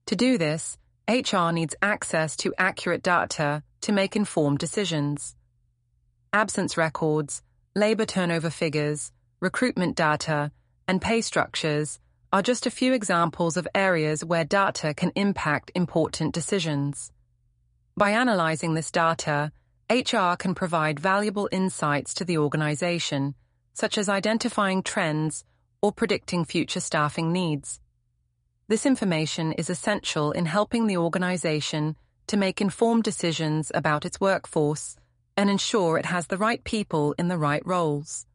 To do this, HR needs access to accurate data to make informed decisions. Absence records, labor turnover figures, recruitment data, and pay structures are just a few examples of areas where data can impact important decisions. By analyzing this data, HR can provide valuable insights to the organization, such as identifying trends or predicting future staffing needs. This information is essential in helping the organization to make informed decisions about its workforce and ensure it has the right people in the right roles.